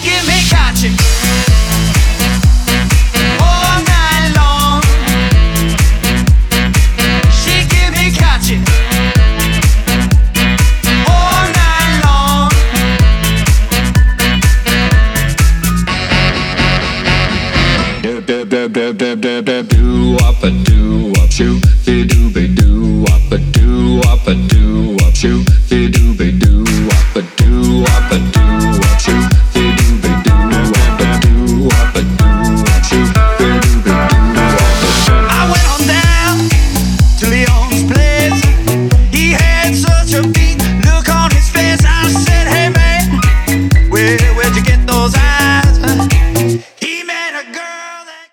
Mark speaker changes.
Speaker 1: give me catching all night long. She give me catching all night long.
Speaker 2: Do up a do up shoot, be do be do up a do up a do up shoot, be do be do up a do up a do.